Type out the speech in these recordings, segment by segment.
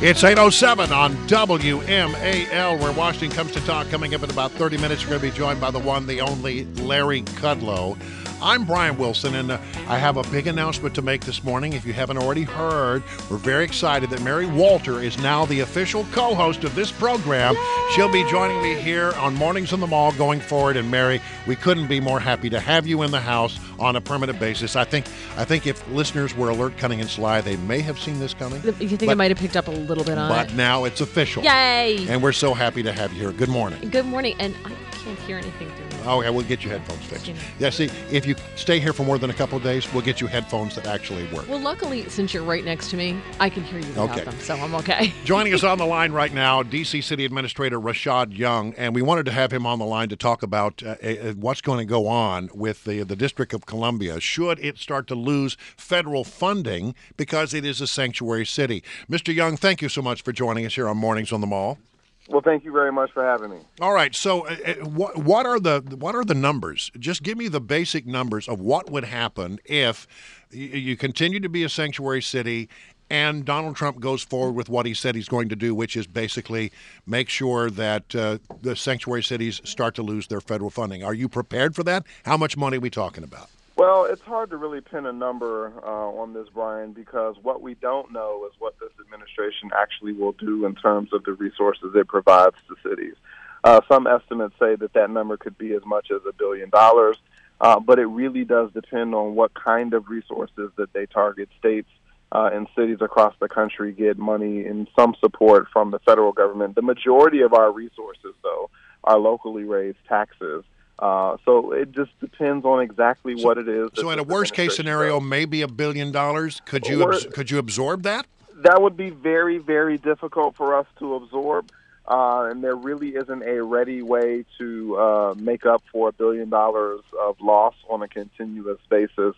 It's 8:07 on WMAL, where Washington comes to talk. Coming up in about 30 minutes, we're going to be joined by the one, the only Larry Kudlow. I'm Brian Wilson, and I have a big announcement to make this morning. If you haven't already heard, we're very excited that Mary Walter is now the official co-host of this program. Yay! She'll be joining me here on Mornings on the Mall going forward. And Mary, we couldn't be more happy to have you in the house on a permanent basis. I think if listeners were alert, cunning, and sly, they may have seen this coming. You think I might have picked up a little bit on it? But now it's official. Yay! And we're so happy to have you here. Good morning. Good morning. And I can't hear anything through this. Oh, yeah, we'll get you headphones fixed. Yeah, see, if you stay here for more than a couple of days, we'll get you headphones that actually work. Well, luckily, since you're right next to me, I can hear you without them, so I'm okay. Joining us on the line right now, D.C. City Administrator Rashad Young, and we wanted to have him on the line to talk about what's going to go on with the District of Columbia should it start to lose federal funding because it is a sanctuary city. Mr. Young, thank you so much for joining us here on Mornings on the Mall. Well, thank you very much for having me. All right. So, what are the numbers? Just give me the basic numbers of what would happen if you continue to be a sanctuary city and Donald Trump goes forward with what he said he's going to do, which is basically make sure that the sanctuary cities start to lose their federal funding. Are you prepared for that? How much money are we talking about? Well, it's hard to really pin a number on this, Brian, because what we don't know is what this administration actually will do in terms of the resources it provides to cities. Some estimates say that number could be as much as $1 billion, but it really does depend on what kind of resources that they target. States and cities across the country get money and some support from the federal government. The majority of our resources, though, are locally raised taxes. So it just depends on exactly what it is. So in a worst-case scenario, maybe $1 billion. Could you absorb that? That would be very, very difficult for us to absorb, and there really isn't a ready way to make up for $1 billion of loss on a continuous basis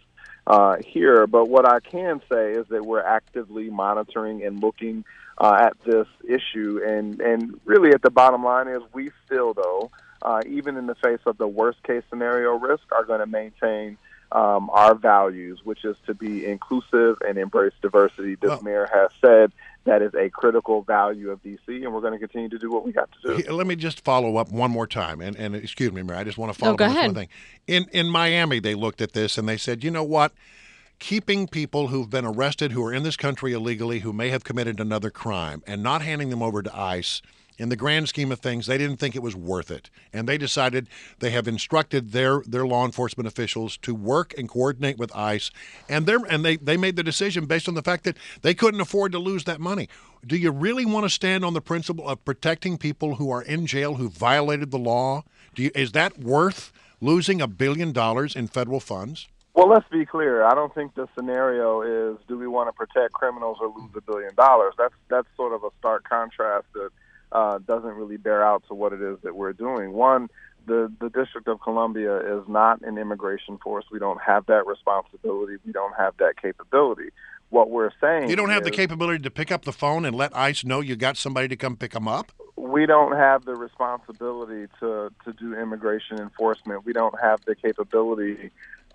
here. But what I can say is that we're actively monitoring and looking at this issue, and really at the bottom line is we still, though, even in the face of the worst-case scenario risk, are going to maintain our values, which is to be inclusive and embrace diversity. This mayor has said that is a critical value of D.C., and we're going to continue to do what we got to do. Let me just follow up one more time, and excuse me, Mayor, I just want to follow up on one thing. In Miami, they looked at this, and they said, you know what? Keeping people who've been arrested, who are in this country illegally, who may have committed another crime, and not handing them over to ICE, in the grand scheme of things, they didn't think it was worth it. And they decided they have instructed their law enforcement officials to work and coordinate with ICE. And they made the decision based on the fact that they couldn't afford to lose that money. Do you really want to stand on the principle of protecting people who are in jail who violated the law? Is that worth losing $1 billion in federal funds? Well, let's be clear. I don't think the scenario is, do we want to protect criminals or lose $1 billion? That's sort of a stark contrast that doesn't really bear out to what it is that we're doing. One, the District of Columbia is not an immigration force. We don't have that responsibility. We don't have that capability. What we're saying You don't have the capability to pick up the phone and let ICE know you got somebody to come pick them up? We don't have the responsibility to do immigration enforcement. We don't have the capability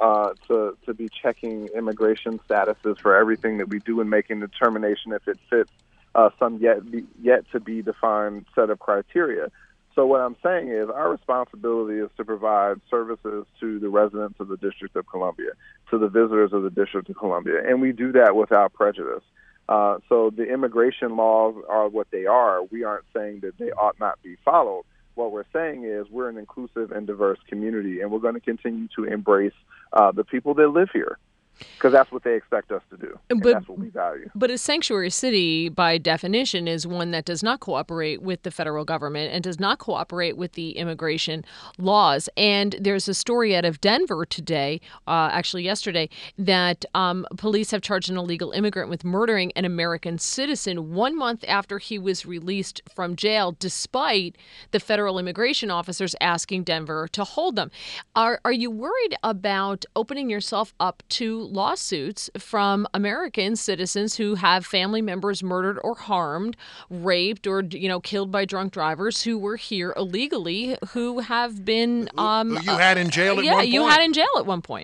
to be checking immigration statuses for everything that we do and making a determination if it fits some yet to be defined set of criteria. So what I'm saying is our responsibility is to provide services to the residents of the District of Columbia, to the visitors of the District of Columbia, and we do that without prejudice. So the immigration laws are what they are. We aren't saying that they ought not be followed. What we're saying is we're an inclusive and diverse community, and we're going to continue to embrace the people that live here, because that's what they expect us to do, and that's what we value. But a sanctuary city, by definition, is one that does not cooperate with the federal government and does not cooperate with the immigration laws. And there's a story out of Denver today, actually yesterday, that police have charged an illegal immigrant with murdering an American citizen 1 month after he was released from jail, despite the federal immigration officers asking Denver to hold them. Are you worried about opening yourself up to lawsuits from American citizens who have family members murdered or harmed, raped, or killed by drunk drivers who were here illegally, who have been you had in jail at one point? Yeah, you had in jail at one point.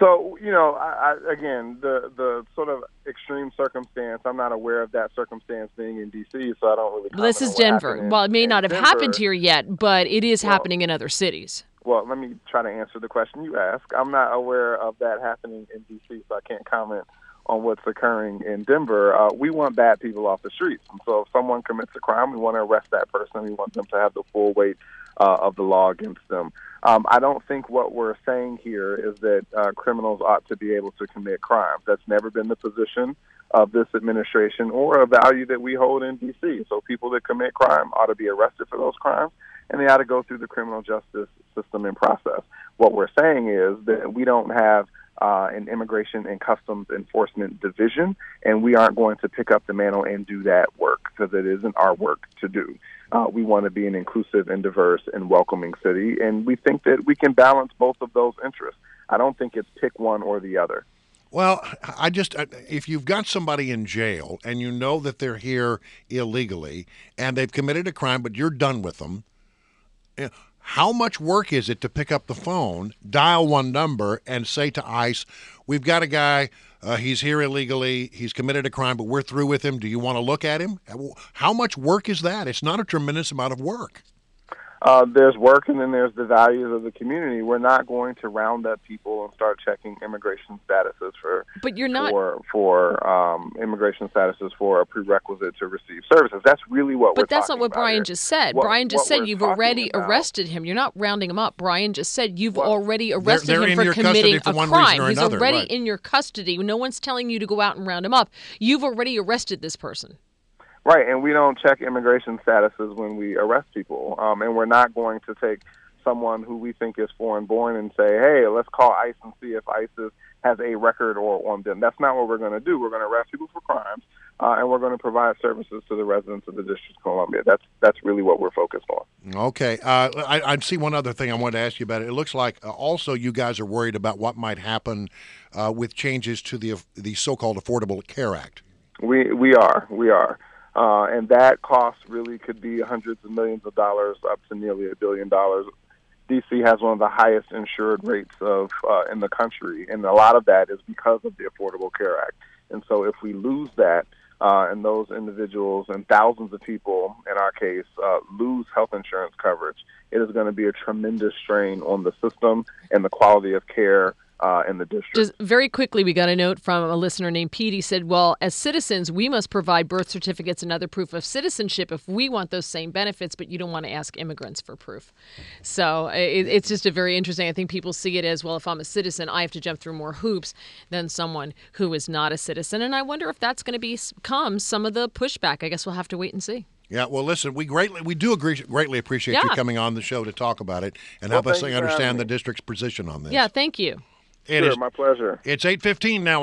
So, again, the sort of extreme circumstance, I'm not aware of that circumstance being in D.C., so I don't really comment. Well, this is Denver. Well, it may not have happened here yet, but it is happening in other cities. Well, let me try to answer the question you asked. I'm not aware of that happening in D.C., so I can't comment on what's occurring in Denver. We want bad people off the streets. And so if someone commits a crime, we want to arrest that person. We want them to have the full weight of the law against them. I don't think what we're saying here is that criminals ought to be able to commit crimes. That's never been the position of this administration or a value that we hold in D.C. So people that commit crime ought to be arrested for those crimes, and they ought to go through the criminal justice system and process. What we're saying is that we don't have an immigration and customs enforcement division, and we aren't going to pick up the mantle and do that work because it isn't our work to do. We want to be an inclusive and diverse and welcoming city, and we think that we can balance both of those interests. I don't think it's pick one or the other. Well, if you've got somebody in jail and you know that they're here illegally and they've committed a crime, but you're done with them, how much work is it to pick up the phone, dial one number, and say to ICE, we've got a guy, he's here illegally, he's committed a crime, but we're through with him. Do you want to look at him? How much work is that? It's not a tremendous amount of work. There's work, and then there's the values of the community. We're not going to round up people and start checking immigration statuses for immigration statuses for a prerequisite to receive services. That's really what we're talking about. But that's not what Brian here. just said. Brian just said you've already arrested him. You're not rounding him up. Brian just said you've already arrested him for committing a crime. He's already in your custody. No one's telling you to go out and round him up. You've already arrested this person. Right, and we don't check immigration statuses when we arrest people, and we're not going to take someone who we think is foreign-born and say, hey, let's call ICE and see if ICE has a record on them. That's not what we're going to do. We're going to arrest people for crimes, and we're going to provide services to the residents of the District of Columbia. That's really what we're focused on. Okay. I see one other thing I wanted to ask you about. It looks like also you guys are worried about what might happen with changes to the so-called Affordable Care Act. We are. And that cost really could be hundreds of millions of dollars up to nearly $1 billion. D.C. has one of the highest insured rates in the country, and a lot of that is because of the Affordable Care Act. And so if we lose that, and those individuals and thousands of people, in our case, lose health insurance coverage, it is going to be a tremendous strain on the system and the quality of care in the district. Just very quickly, we got a note from a listener named Pete. He said, well, as citizens, we must provide birth certificates and other proof of citizenship if we want those same benefits, but you don't want to ask immigrants for proof. So it's just a very interesting. I think people see it as, well, if I'm a citizen, I have to jump through more hoops than someone who is not a citizen. And I wonder if that's going to become some of the pushback. I guess we'll have to wait and see. Yeah, well, listen, we greatly appreciate you coming on the show to talk about it and help us understand the district's position on this. Yeah, thank you. Sure, my pleasure. It's 8:15 now.